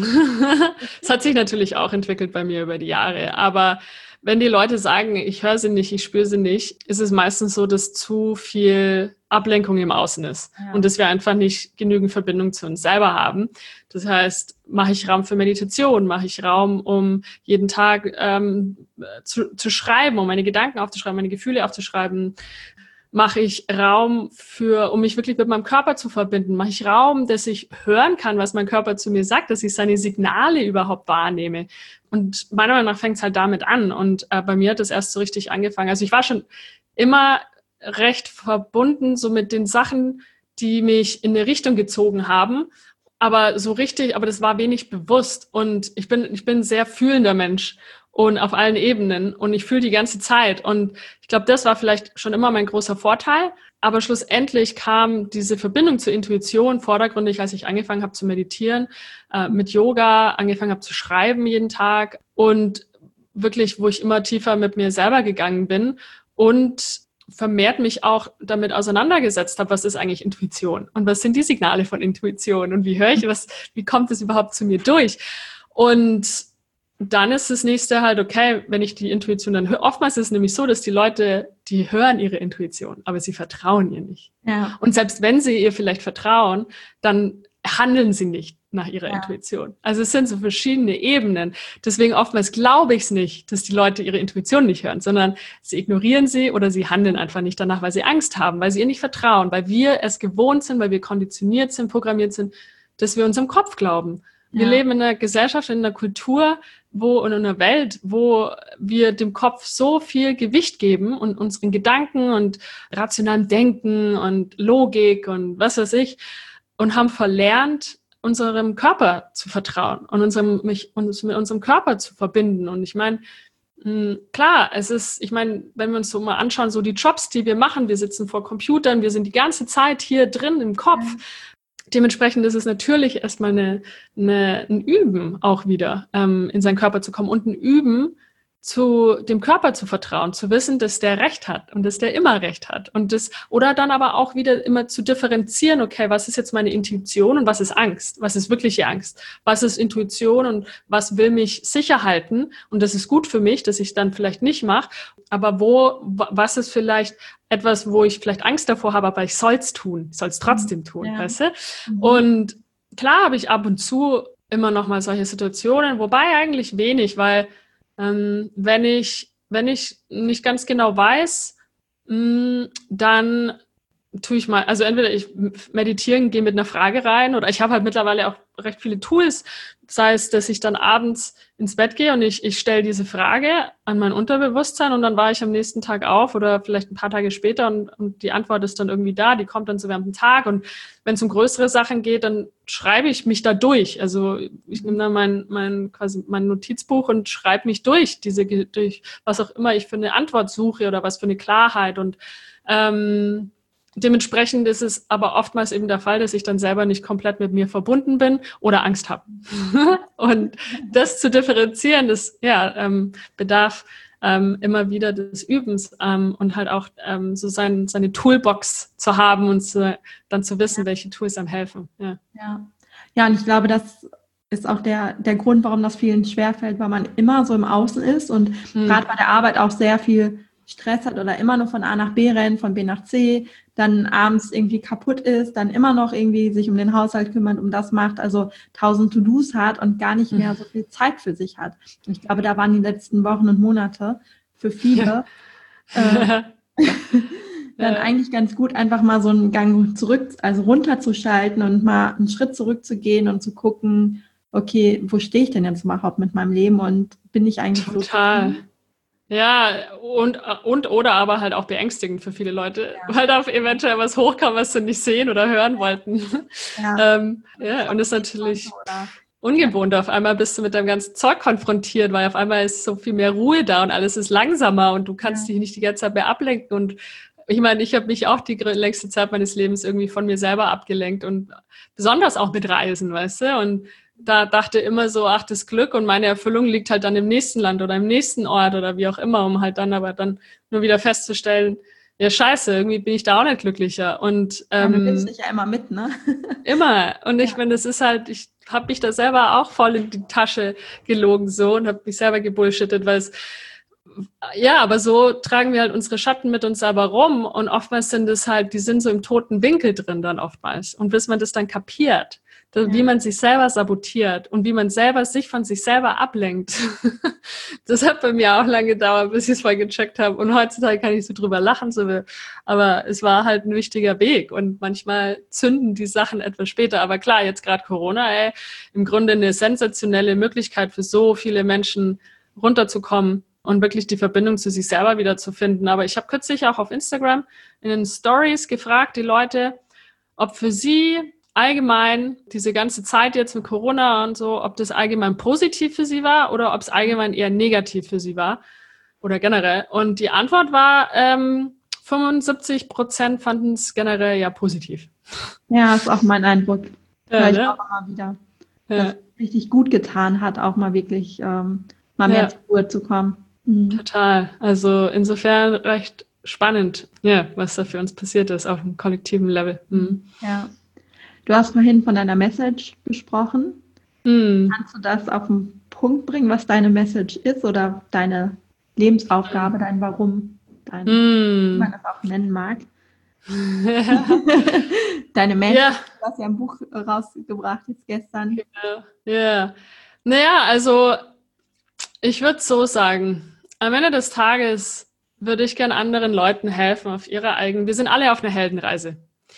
hat sich natürlich auch entwickelt bei mir über die Jahre, aber wenn die Leute sagen, ich höre sie nicht, ich spüre sie nicht, ist es meistens so, dass zu viel Ablenkung im Außen ist und dass wir einfach nicht genügend Verbindung zu uns selber haben. Das heißt, mache ich Raum für Meditation, mache ich Raum, um jeden Tag zu schreiben, um meine Gedanken aufzuschreiben, meine Gefühle aufzuschreiben, mache ich Raum um mich wirklich mit meinem Körper zu verbinden, mache ich Raum, dass ich hören kann, was mein Körper zu mir sagt, dass ich seine Signale überhaupt wahrnehme. Und meiner Meinung nach fängt es halt damit an. Und bei mir hat es erst so richtig angefangen. Also ich war schon immer recht verbunden so mit den Sachen, die mich in eine Richtung gezogen haben. Aber das war wenig bewusst. Und ich bin ein sehr fühlender Mensch und auf allen Ebenen und ich fühle die ganze Zeit. Und ich glaube, das war vielleicht schon immer mein großer Vorteil. Aber schlussendlich kam diese Verbindung zur Intuition vordergründig, als ich angefangen habe zu meditieren, mit Yoga, angefangen habe zu schreiben jeden Tag und wirklich, wo ich immer tiefer mit mir selber gegangen bin und vermehrt mich auch damit auseinandergesetzt habe, was ist eigentlich Intuition und was sind die Signale von Intuition und wie höre ich wie kommt es überhaupt zu mir durch? Und dann ist das nächste halt, okay, wenn ich die Intuition dann höre, oftmals ist es nämlich so, dass die Leute, die hören ihre Intuition, aber sie vertrauen ihr nicht. Ja. Und selbst wenn sie ihr vielleicht vertrauen, dann handeln sie nicht nach ihrer Intuition. Also es sind so verschiedene Ebenen. Deswegen oftmals glaube ich es nicht, dass die Leute ihre Intuition nicht hören, sondern sie ignorieren sie oder sie handeln einfach nicht danach, weil sie Angst haben, weil sie ihr nicht vertrauen, weil wir es gewohnt sind, weil wir konditioniert sind, programmiert sind, dass wir unserem Kopf glauben. Wir leben in einer Gesellschaft, in einer Kultur, in einer Welt, wo wir dem Kopf so viel Gewicht geben und unseren Gedanken und rationalem Denken und Logik und was weiß ich und haben verlernt, unserem Körper zu vertrauen und uns mit unserem Körper zu verbinden. Und ich meine, klar, wenn wir uns so mal anschauen, so die Jobs, die wir machen, wir sitzen vor Computern, wir sind die ganze Zeit hier drin im Kopf. Dementsprechend ist es natürlich erstmal ein Üben auch wieder, in seinen Körper zu kommen und ein Üben, zu dem Körper zu vertrauen, zu wissen, dass der Recht hat und dass der immer Recht hat oder dann aber auch wieder immer zu differenzieren, okay, was ist jetzt meine Intuition und was ist Angst? Was ist wirkliche Angst? Was ist Intuition und was will mich sicher halten? Und das ist gut für mich, dass ich es dann vielleicht nicht mache, aber was ist vielleicht etwas, wo ich vielleicht Angst davor habe, aber ich soll es trotzdem tun, weißt du? Und klar habe ich ab und zu immer noch mal solche Situationen, wobei eigentlich wenig, weil wenn ich nicht ganz genau weiß, dann tue ich mal, also entweder ich meditieren, gehe mit einer Frage rein oder ich habe halt mittlerweile auch recht viele Tools, sei es, dass ich dann abends ins Bett gehe und ich stelle diese Frage an mein Unterbewusstsein und dann war ich am nächsten Tag auf oder vielleicht ein paar Tage später und die Antwort ist dann irgendwie da, die kommt dann so während dem Tag und wenn es um größere Sachen geht, dann schreibe ich mich da durch. Also ich nehme dann mein Notizbuch und schreibe mich durch was auch immer ich für eine Antwort suche oder was für eine Klarheit und dementsprechend ist es aber oftmals eben der Fall, dass ich dann selber nicht komplett mit mir verbunden bin oder Angst habe. Und das zu differenzieren, das bedarf immer wieder des Übens und halt auch so seine Toolbox zu haben und dann zu wissen, welche Tools einem helfen. Ja. Ja, und ich glaube, das ist auch der Grund, warum das vielen schwerfällt, weil man immer so im Außen ist und gerade bei der Arbeit auch sehr viel Stress hat oder immer nur von A nach B rennt, von B nach C, dann abends irgendwie kaputt ist, dann immer noch irgendwie sich um den Haushalt kümmert, um das macht, also 1000 To-Dos hat und gar nicht mehr so viel Zeit für sich hat. Und ich glaube, da waren die letzten Wochen und Monate für viele dann eigentlich ganz gut, einfach mal so einen Gang zurück, also runterzuschalten und mal einen Schritt zurückzugehen und zu gucken, okay, wo stehe ich denn jetzt überhaupt mit meinem Leben und bin ich eigentlich Total. so? Ja, und oder aber halt auch beängstigend für viele Leute, weil da eventuell was hochkam, was sie nicht sehen oder hören wollten. Ja. Ja, und das ist natürlich ungewohnt. Auf einmal bist du mit deinem ganzen Zeug konfrontiert, weil auf einmal ist so viel mehr Ruhe da und alles ist langsamer und du kannst dich nicht die ganze Zeit mehr ablenken. Und ich meine, ich habe mich auch die längste Zeit meines Lebens irgendwie von mir selber abgelenkt und besonders auch mit Reisen, weißt du? Und da dachte immer so, ach, das Glück und meine Erfüllung liegt halt dann im nächsten Land oder im nächsten Ort oder wie auch immer, um halt dann aber dann nur wieder festzustellen, ja, scheiße, irgendwie bin ich da auch nicht glücklicher. Und du nimmst dich ja immer mit, ne? immer. Und ich meine, das ist halt, ich habe mich da selber auch voll in die Tasche gelogen so und habe mich selber gebullshittet, weil es ja, aber so tragen wir halt unsere Schatten mit uns selber rum und oftmals sind es halt, die sind so im toten Winkel drin dann oftmals. Und bis man das dann kapiert, wie man sich selber sabotiert und wie man selber sich von sich selber ablenkt, das hat bei mir auch lange gedauert, bis ich es mal gecheckt habe. Und heutzutage kann ich so drüber lachen, aber es war halt ein wichtiger Weg und manchmal zünden die Sachen etwas später. Aber klar, jetzt gerade Corona, im Grunde eine sensationelle Möglichkeit für so viele Menschen runterzukommen und wirklich die Verbindung zu sich selber wieder zu finden. Aber ich habe kürzlich auch auf Instagram in den Stories gefragt, die Leute, ob für sie allgemein diese ganze Zeit jetzt mit Corona und so, ob das allgemein positiv für sie war oder ob es allgemein eher negativ für sie war oder generell. Und die Antwort war, 75% fanden es generell ja positiv. Ja, ist auch mein Eindruck. Höre ich ne? auch immer wieder. Dass es richtig gut getan hat, auch mal wirklich mal mehr zur Ruhe zu kommen. Total. Also insofern recht spannend, ja, was da für uns passiert ist auf einem kollektiven Level. Ja. Du hast vorhin von deiner Message gesprochen. Kannst du das auf den Punkt bringen, was deine Message ist oder deine Lebensaufgabe, dein Warum, wie man das auch nennen mag? Deine Message, du hast ja ein Buch rausgebracht jetzt gestern. Ja. Naja, also ich würde so sagen, am Ende des Tages würde ich gern anderen Leuten helfen auf ihrer eigenen. Wir sind alle auf einer Heldenreise.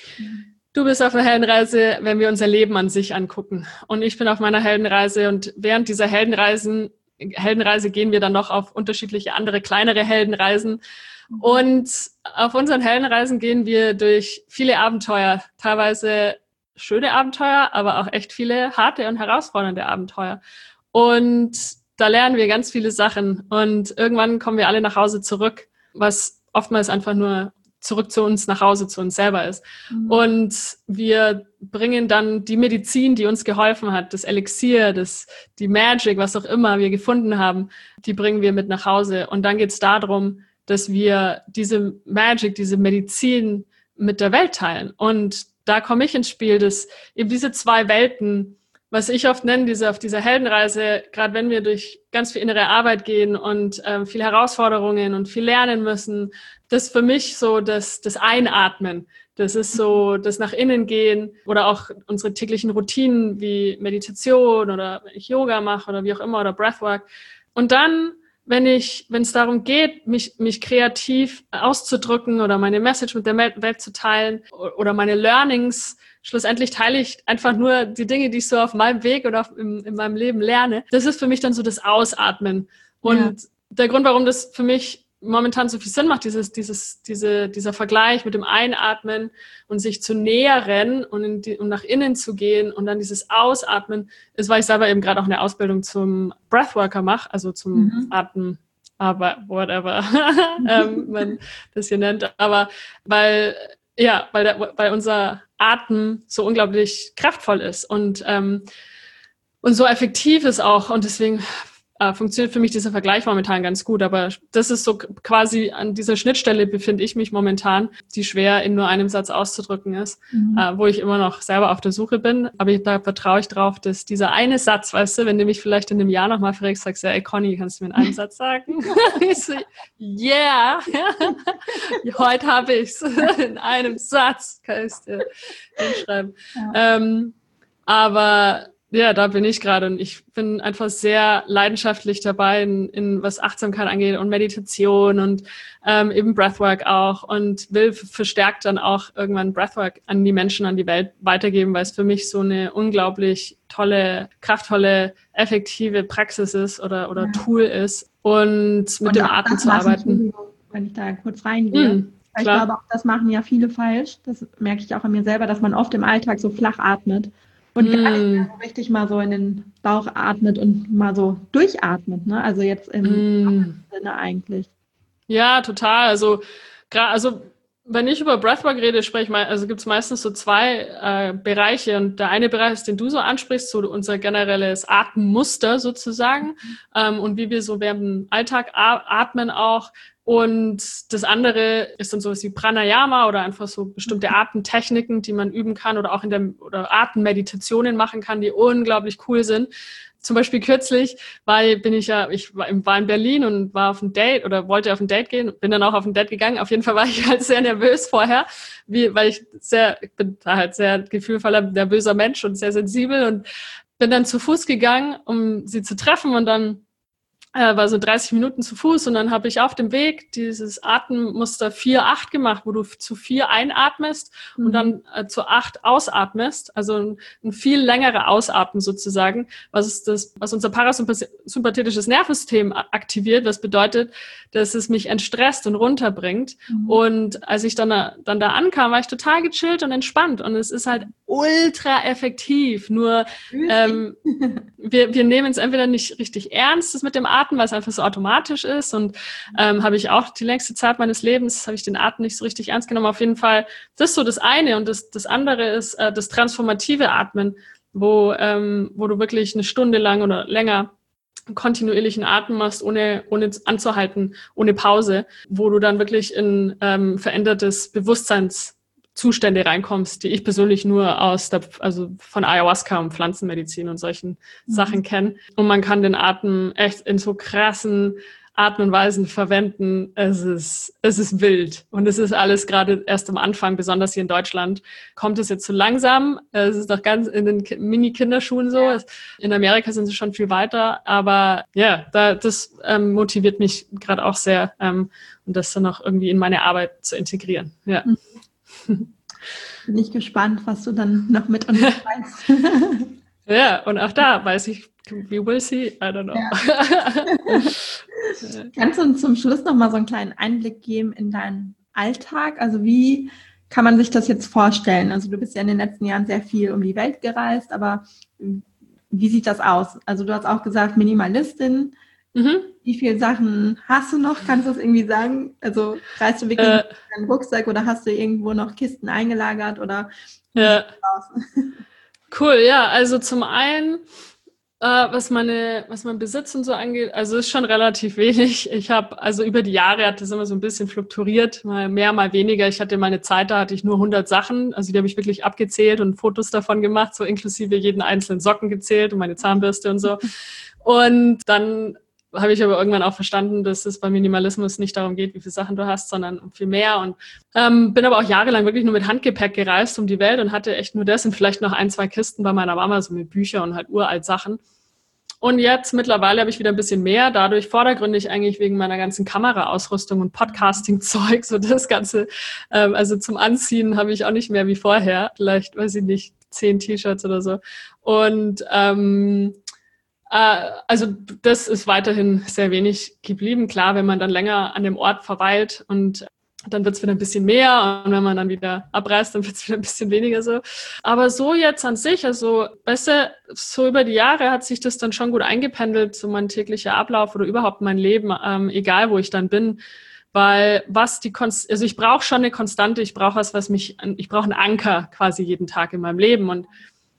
Du bist auf einer Heldenreise, wenn wir unser Leben an sich angucken. Und ich bin auf meiner Heldenreise. Und während dieser Heldenreise gehen wir dann noch auf unterschiedliche andere, kleinere Heldenreisen. Und auf unseren Heldenreisen gehen wir durch viele Abenteuer, teilweise schöne Abenteuer, aber auch echt viele harte und herausfordernde Abenteuer. Und da lernen wir ganz viele Sachen. Und irgendwann kommen wir alle nach Hause zurück, was oftmals einfach nur zurück zu uns nach Hause, zu uns selber ist. Und wir bringen dann die Medizin, die uns geholfen hat, das Elixier, die Magic, was auch immer wir gefunden haben, die bringen wir mit nach Hause. Und dann geht es darum, dass wir diese Magic, diese Medizin mit der Welt teilen. Und da komme ich ins Spiel, dass eben diese zwei Welten, was ich oft nenne, auf dieser Heldenreise, gerade wenn wir durch ganz viel innere Arbeit gehen und viele Herausforderungen und viel lernen müssen, das ist für mich so das Einatmen. Das ist so das nach innen gehen oder auch unsere täglichen Routinen wie Meditation oder wenn ich Yoga mache oder wie auch immer oder Breathwork. Und dann, wenn es darum geht, mich kreativ auszudrücken oder meine Message mit der Welt zu teilen oder meine Learnings, schlussendlich teile ich einfach nur die Dinge, die ich so auf meinem Weg oder in meinem Leben lerne. Das ist für mich dann so das Ausatmen. Und der Grund, warum das für mich momentan so viel Sinn macht, dieser Vergleich mit dem Einatmen und sich zu nähern und nach innen zu gehen und dann dieses Ausatmen, ist, weil ich selber eben gerade auch eine Ausbildung zum Breathworker mache, also zum Atmen, aber whatever man das hier nennt, aber weil unser Atem so unglaublich kraftvoll ist und so effektiv ist auch und deswegen funktioniert für mich dieser Vergleich momentan ganz gut. Aber das ist so quasi an dieser Schnittstelle befinde ich mich momentan, die schwer in nur einem Satz auszudrücken ist, wo ich immer noch selber auf der Suche bin. Aber da vertraue ich drauf, dass dieser eine Satz, weißt du, wenn du mich vielleicht in einem Jahr nochmal fragst, sagst du, ey Conny, kannst du mir in einem Satz sagen? Ich so, yeah, heute habe ich's. In einem Satz kann ich es dir hinschreiben. Ja. Aber ja, da bin ich gerade und ich bin einfach sehr leidenschaftlich dabei, in was Achtsamkeit angeht und Meditation und eben Breathwork auch und will verstärkt dann auch irgendwann Breathwork an die Menschen, an die Welt weitergeben, weil es für mich so eine unglaublich tolle, kraftvolle, effektive Praxis ist oder Tool ist und mit dem Atem zu arbeiten. Wenn ich da kurz reingehe. Weil ich glaube, auch das machen ja viele falsch. Das merke ich auch an mir selber, dass man oft im Alltag so flach atmet. Und gar nicht mehr so richtig mal so in den Bauch atmet und mal so durchatmet, ne? Also jetzt im Sinne eigentlich. Ja, total. Also wenn ich über Breathwork rede, gibt es meistens so zwei Bereiche. Und der eine Bereich ist, den du so ansprichst, so unser generelles Atemmuster sozusagen und wie wir so während dem Alltag atmen auch. Und das andere ist dann sowas wie Pranayama oder einfach so bestimmte Atemtechniken, die man üben kann oder auch oder Atemmeditationen machen kann, die unglaublich cool sind. Zum Beispiel kürzlich ich war in Berlin und war auf ein Date oder wollte auf ein Date gehen, bin dann auch auf ein Date gegangen. Auf jeden Fall war ich halt sehr nervös vorher, weil ich bin da halt sehr gefühlvoller, nervöser Mensch und sehr sensibel und bin dann zu Fuß gegangen, um sie zu treffen und dann war so 30 Minuten zu Fuß und dann habe ich auf dem Weg dieses Atemmuster 4-8 gemacht, wo du zu 4 einatmest und dann zu 8 ausatmest, also ein viel längerer Ausatmen sozusagen, was unser parasympathetisches Nervensystem aktiviert, was bedeutet, dass es mich entstresst und runterbringt. Und als ich dann da ankam, war ich total gechillt und entspannt und es ist halt ultra effektiv, nur wir nehmen es entweder nicht richtig ernst, das mit dem Atem, weil es einfach so automatisch ist und habe ich auch die längste Zeit meines Lebens, habe ich den Atem nicht so richtig ernst genommen. Auf jeden Fall, das ist so das eine und das andere ist das transformative Atmen, wo du wirklich eine Stunde lang oder länger kontinuierlichen Atem machst, ohne anzuhalten, ohne Pause, wo du dann wirklich in verändertes Bewusstseinszustände reinkommst, die ich persönlich nur von Ayahuasca und Pflanzenmedizin und solchen Sachen kenne. Und man kann den Atem echt in so krassen Arten und Weisen verwenden. Es ist wild. Und es ist alles gerade erst am Anfang, besonders hier in Deutschland, kommt es jetzt so langsam. Es ist noch ganz in den Mini-Kinderschuhen so. Ja. In Amerika sind sie schon viel weiter. Aber ja, das motiviert mich gerade auch sehr, und das dann auch irgendwie in meine Arbeit zu integrieren. Ja. Bin ich gespannt, was du dann noch mit uns weißt. Ja, und auch da weiß ich, we will see, I don't know. Ja. Kannst du uns zum Schluss noch mal so einen kleinen Einblick geben in deinen Alltag? Also wie kann man sich das jetzt vorstellen? Also du bist ja in den letzten Jahren sehr viel um die Welt gereist, aber wie sieht das aus? Also du hast auch gesagt, Minimalistin. Wie viele Sachen hast du noch? Kannst du das irgendwie sagen? Also reist du wirklich mit deinem Rucksack oder hast du irgendwo noch Kisten eingelagert? Oder ja. Cool, ja. Also zum einen, was mein Besitz und so angeht, also ist schon relativ wenig. Ich habe, also über die Jahre hat das immer so ein bisschen fluktuiert, mal mehr, mal weniger. Ich hatte mal eine Zeit, da hatte ich nur 100 Sachen, also die habe ich wirklich abgezählt und Fotos davon gemacht, so inklusive jeden einzelnen Socken gezählt und meine Zahnbürste und so. Und dann habe ich aber irgendwann auch verstanden, dass es beim Minimalismus nicht darum geht, wie viele Sachen du hast, sondern um viel mehr. Und bin aber auch jahrelang wirklich nur mit Handgepäck gereist um die Welt und hatte echt nur das und vielleicht noch 1-2 Kisten bei meiner Mama, so mit Büchern und halt uralt Sachen. Und jetzt mittlerweile habe ich wieder ein bisschen mehr, dadurch vordergründig eigentlich wegen meiner ganzen Kameraausrüstung und Podcasting-Zeug, so das Ganze. Also zum Anziehen habe ich auch nicht mehr wie vorher, vielleicht, weiß ich nicht, 10 T-Shirts oder so. Und also das ist weiterhin sehr wenig geblieben. Klar, wenn man dann länger an dem Ort verweilt und dann wird es wieder ein bisschen mehr und wenn man dann wieder abreist, dann wird es wieder ein bisschen weniger so. Aber so jetzt an sich, also weißt du, so über die Jahre hat sich das dann schon gut eingependelt, so mein täglicher Ablauf oder überhaupt mein Leben, egal wo ich dann bin. Weil also ich brauche schon eine Konstante, ich brauche ich brauche einen Anker quasi jeden Tag in meinem Leben und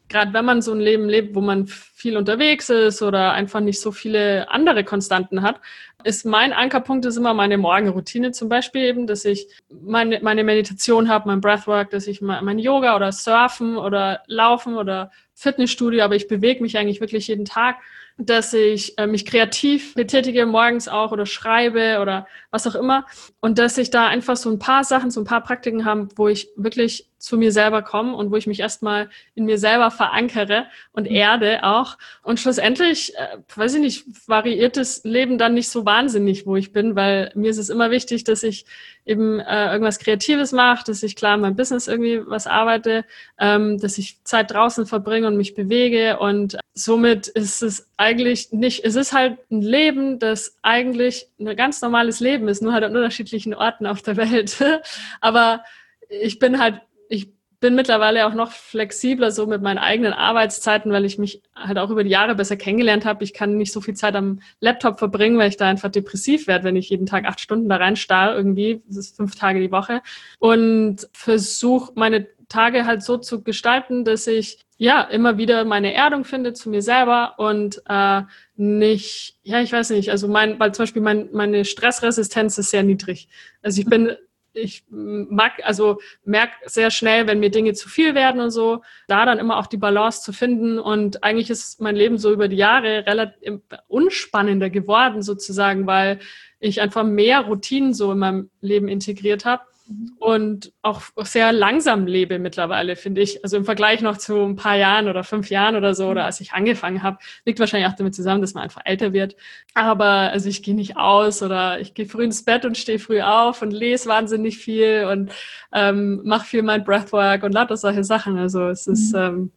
gerade wenn man so ein Leben lebt, wo man viel unterwegs ist oder einfach nicht so viele andere Konstanten hat, ist mein Ankerpunkt ist immer meine Morgenroutine zum Beispiel eben, dass ich meine Meditation habe, mein Breathwork, dass ich mein Yoga oder Surfen oder Laufen oder Fitnessstudio, aber ich bewege mich eigentlich wirklich jeden Tag, dass ich mich kreativ betätige morgens auch oder schreibe oder was auch immer und dass ich da einfach so ein paar Sachen, so ein paar Praktiken habe, wo ich wirklich zu mir selber komme und wo ich mich erstmal in mir selber verankere und erde auch. Und schlussendlich, weiß ich nicht, variiert das Leben dann nicht so wahnsinnig, wo ich bin, weil mir ist es immer wichtig, dass ich eben irgendwas Kreatives mache, dass ich klar in meinem Business irgendwie was arbeite, dass ich Zeit draußen verbringe und mich bewege und somit ist es eigentlich nicht, es ist halt ein Leben, das eigentlich ein ganz normales Leben ist, nur halt an unterschiedlichen Orten auf der Welt. Aber ich bin mittlerweile auch noch flexibler so mit meinen eigenen Arbeitszeiten, weil ich mich halt auch über die Jahre besser kennengelernt habe. Ich kann nicht so viel Zeit am Laptop verbringen, weil ich da einfach depressiv werde, wenn ich jeden Tag 8 Stunden da reinstarre irgendwie. Das ist 5 Tage die Woche. Und versuche meine Tage halt so zu gestalten, dass ich ja immer wieder meine Erdung finde zu mir selber und nicht, ja, ich weiß nicht, also weil zum Beispiel meine Stressresistenz ist sehr niedrig. Also ich merke sehr schnell, wenn mir Dinge zu viel werden und so, da dann immer auch die Balance zu finden. Und eigentlich ist mein Leben so über die Jahre relativ unspannender geworden sozusagen, weil ich einfach mehr Routinen so in meinem Leben integriert habe und auch sehr langsam lebe mittlerweile, finde ich. Also im Vergleich noch zu ein paar Jahren oder 5 Jahren oder so, oder als ich angefangen habe, liegt wahrscheinlich auch damit zusammen, dass man einfach älter wird. Aber also ich gehe nicht aus oder ich gehe früh ins Bett und stehe früh auf und lese wahnsinnig viel und mache viel mein Breathwork und lauter solche Sachen. Also es ist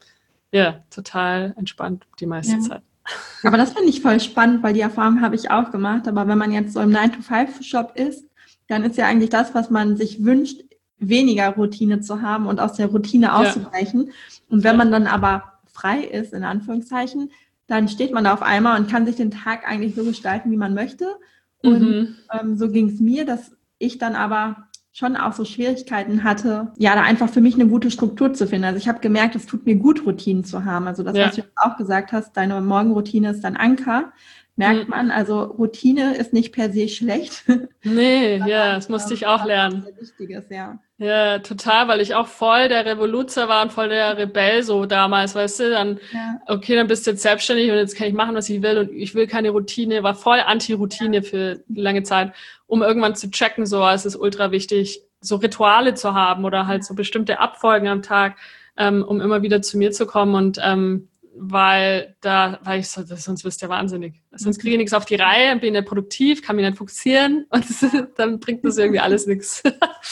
total entspannt die meiste Zeit. Aber das finde ich voll spannend, weil die Erfahrung habe ich auch gemacht. Aber wenn man jetzt so im 9-to-5-Shop ist, dann ist ja eigentlich das, was man sich wünscht, weniger Routine zu haben und aus der Routine auszubrechen. Und wenn man dann aber frei ist, in Anführungszeichen, dann steht man da auf einmal und kann sich den Tag eigentlich so gestalten, wie man möchte. Und so ging es mir, dass ich dann aber schon auch so Schwierigkeiten hatte, ja, da einfach für mich eine gute Struktur zu finden. Also ich habe gemerkt, es tut mir gut, Routinen zu haben. Also das, was du auch gesagt hast, deine Morgenroutine ist dein Anker. Merkt man, also Routine ist nicht per se schlecht. Nee, das musste ich auch lernen. Wichtiges, Ja, total, weil ich auch voll der Revoluzer war und voll der Rebell so damals, weißt du, dann, okay, dann bist du jetzt selbstständig und jetzt kann ich machen, was ich will und ich will keine Routine, war voll Anti-Routine für lange Zeit, um irgendwann zu checken, so, es ist ultra wichtig, so Rituale zu haben oder halt so bestimmte Abfolgen am Tag, um immer wieder zu mir zu kommen und weil ich so, sonst wirst du ja wahnsinnig. Sonst kriege ich nichts auf die Reihe, bin nicht produktiv, kann mich nicht fokussieren und dann bringt das irgendwie alles nichts.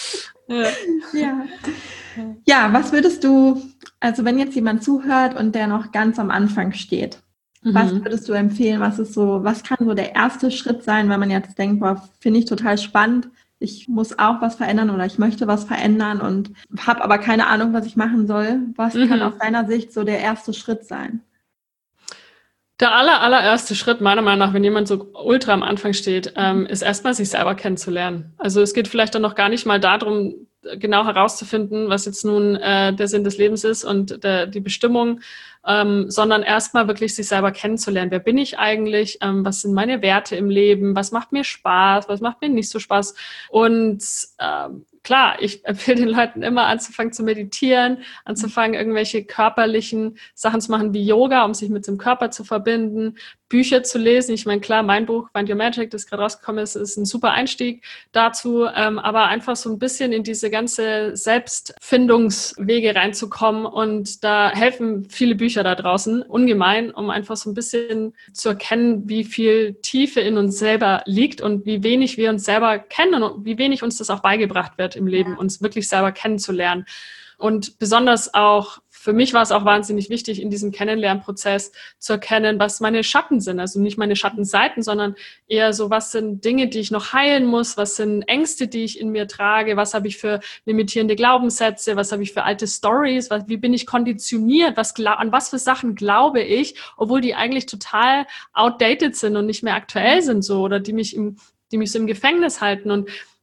Ja, was würdest du, also wenn jetzt jemand zuhört und der noch ganz am Anfang steht, was würdest du empfehlen, was kann so der erste Schritt sein, wenn man jetzt denkt, boah, finde ich total spannend, ich muss auch was verändern oder ich möchte was verändern und habe aber keine Ahnung, was ich machen soll. Was kann aus deiner Sicht so der erste Schritt sein? Der allererste Schritt, meiner Meinung nach, wenn jemand so ultra am Anfang steht, ist erstmal sich selber kennenzulernen. Also es geht vielleicht dann noch gar nicht mal darum, genau herauszufinden, was jetzt nun der Sinn des Lebens ist und die Bestimmung, sondern erstmal wirklich sich selber kennenzulernen. Wer bin ich eigentlich? Was sind meine Werte im Leben? Was macht mir Spaß? Was macht mir nicht so Spaß? Und klar, ich empfehle den Leuten immer anzufangen zu meditieren, anzufangen irgendwelche körperlichen Sachen zu machen wie Yoga, um sich mit dem Körper zu verbinden, Bücher zu lesen. Ich meine, klar, mein Buch Find Your Magic, das gerade rausgekommen ist ein super Einstieg dazu, aber einfach so ein bisschen in diese ganze Selbstfindungswege reinzukommen und da helfen viele Bücher da draußen ungemein, um einfach so ein bisschen zu erkennen, wie viel Tiefe in uns selber liegt und wie wenig wir uns selber kennen und wie wenig uns das auch beigebracht wird im Leben, uns wirklich selber kennenzulernen. Und besonders auch, für mich war es auch wahnsinnig wichtig, in diesem Kennenlernprozess zu erkennen, was meine Schatten sind. Also nicht meine Schattenseiten, sondern eher so, was sind Dinge, die ich noch heilen muss, was sind Ängste, die ich in mir trage, was habe ich für limitierende Glaubenssätze, was habe ich für alte Stories, wie bin ich konditioniert, an was für Sachen glaube ich, obwohl die eigentlich total outdated sind und nicht mehr aktuell sind so oder die mich so im Gefängnis halten. Und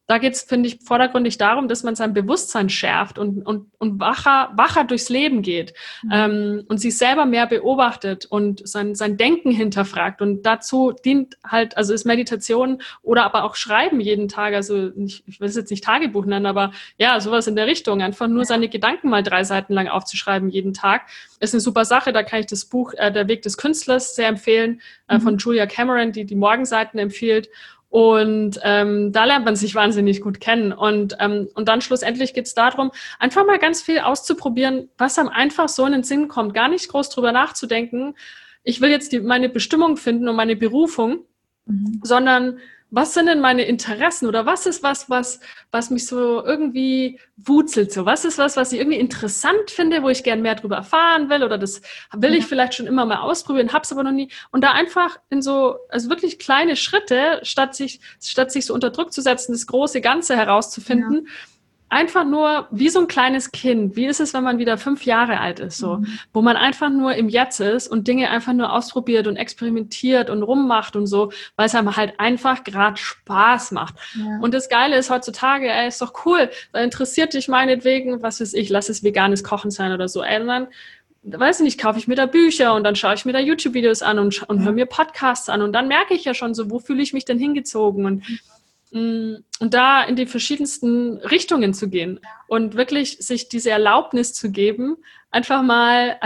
da geht es, finde ich, vordergründig darum, dass man sein Bewusstsein schärft und wacher durchs Leben geht, und sich selber mehr beobachtet und sein Denken hinterfragt. Und dazu dient halt, also ist Meditation oder aber auch Schreiben jeden Tag, also ich will es jetzt nicht Tagebuch nennen, aber ja, sowas in der Richtung, einfach nur seine Gedanken mal 3 Seiten lang aufzuschreiben jeden Tag, ist eine super Sache. Da kann ich das Buch Der Weg des Künstlers sehr empfehlen, von Julia Cameron, die Morgenseiten empfiehlt. Und da lernt man sich wahnsinnig gut kennen. Und dann schlussendlich geht es darum, einfach mal ganz viel auszuprobieren, was einem einfach so in den Sinn kommt. Gar nicht groß drüber nachzudenken, ich will jetzt meine Bestimmung finden und meine Berufung, sondern was sind denn meine Interessen oder was ist was mich so irgendwie wurzelt? So? Was ist was ich irgendwie interessant finde, wo ich gern mehr drüber erfahren will oder das will ich vielleicht schon immer mal ausprobieren, hab's aber noch nie. Und da einfach also wirklich kleine Schritte, statt sich so unter Druck zu setzen, das große Ganze herauszufinden, einfach nur wie so ein kleines Kind. Wie ist es, wenn man wieder 5 Jahre alt ist, so, wo man einfach nur im Jetzt ist und Dinge einfach nur ausprobiert und experimentiert und rummacht und so, weil es einem halt einfach gerade Spaß macht. Ja. Und das Geile ist heutzutage, ist doch cool, da interessiert dich meinetwegen, was weiß ich, lass es veganes Kochen sein oder so, und dann, weiß ich nicht, kaufe ich mir da Bücher und dann schaue ich mir da YouTube-Videos an und höre mir Podcasts an und dann merke ich ja schon so, wo fühle ich mich denn hingezogen und da in die verschiedensten Richtungen zu gehen und wirklich sich diese Erlaubnis zu geben, einfach mal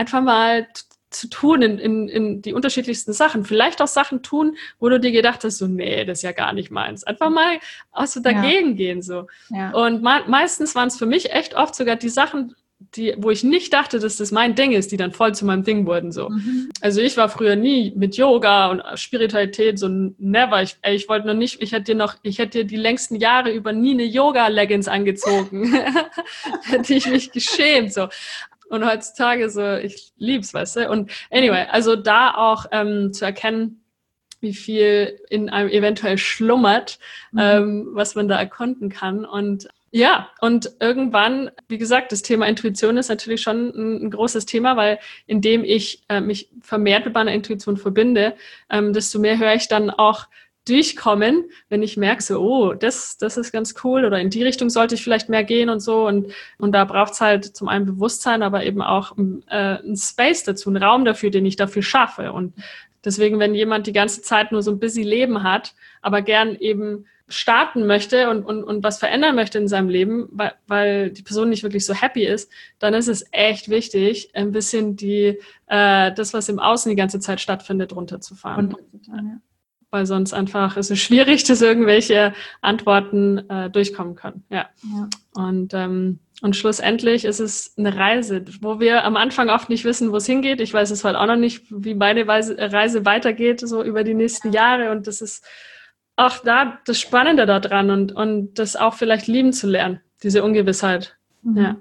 zu tun in die unterschiedlichsten Sachen. Vielleicht auch Sachen tun, wo du dir gedacht hast, so, nee, das ist ja gar nicht meins. Einfach mal dagegen gehen, so. Ja. Und meistens waren es für mich echt oft sogar die Sachen, wo ich nicht dachte, dass das mein Ding ist, die dann voll zu meinem Ding wurden, so. Also ich war früher nie mit Yoga und Spiritualität so never. Ich wollte noch nicht, ich hätte dir die längsten Jahre über nie eine Yoga-Leggings angezogen. Hätte ich mich geschämt, so. Und heutzutage so, ich lieb's, weißt du. Und anyway, also da auch zu erkennen, wie viel in einem eventuell schlummert, was man da erkunden kann. Und ja, und irgendwann, wie gesagt, das Thema Intuition ist natürlich schon ein großes Thema, weil indem ich mich vermehrt mit meiner Intuition verbinde, desto mehr höre ich dann auch durchkommen, wenn ich merke, so, oh, das ist ganz cool oder in die Richtung sollte ich vielleicht mehr gehen und so. Und da braucht es halt zum einen Bewusstsein, aber eben auch ein Space dazu, einen Raum dafür, den ich dafür schaffe. Und deswegen, wenn jemand die ganze Zeit nur so ein busy Leben hat, aber gern eben starten möchte und was verändern möchte in seinem Leben, weil die Person nicht wirklich so happy ist, dann ist es echt wichtig, ein bisschen das, was im Außen die ganze Zeit stattfindet, runterzufahren. Weil sonst einfach ist es schwierig, dass irgendwelche Antworten durchkommen können. Ja. Und schlussendlich ist es eine Reise, wo wir am Anfang oft nicht wissen, wo es hingeht. Ich weiß es heute auch noch nicht, wie meine Reise weitergeht, so über die nächsten Jahre. Und das ist auch da das Spannende daran und das auch vielleicht lieben zu lernen, diese Ungewissheit. Ja.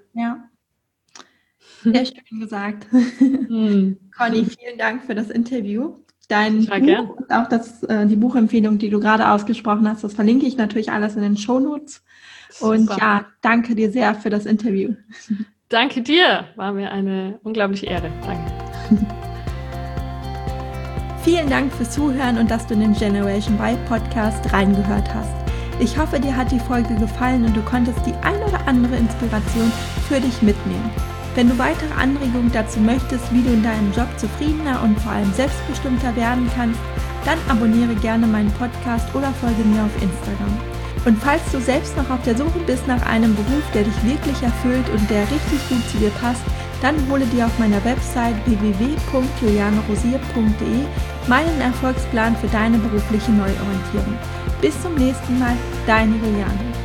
Sehr schön gesagt. Conny, vielen Dank für das Interview. Dein Buch und auch die Buchempfehlung, die du gerade ausgesprochen hast, das verlinke ich natürlich alles in den Shownotes. Und ja, danke dir sehr für das Interview. Danke dir, war mir eine unglaubliche Ehre. Danke. Vielen Dank fürs Zuhören und dass du in den Generation Y Podcast reingehört hast. Ich hoffe, dir hat die Folge gefallen und du konntest die ein oder andere Inspiration für dich mitnehmen. Wenn du weitere Anregungen dazu möchtest, wie du in deinem Job zufriedener und vor allem selbstbestimmter werden kannst, dann abonniere gerne meinen Podcast oder folge mir auf Instagram. Und falls du selbst noch auf der Suche bist nach einem Beruf, der dich wirklich erfüllt und der richtig gut zu dir passt, dann hole dir auf meiner Website www.julianerosier.de meinen Erfolgsplan für deine berufliche Neuorientierung. Bis zum nächsten Mal, deine Juliane.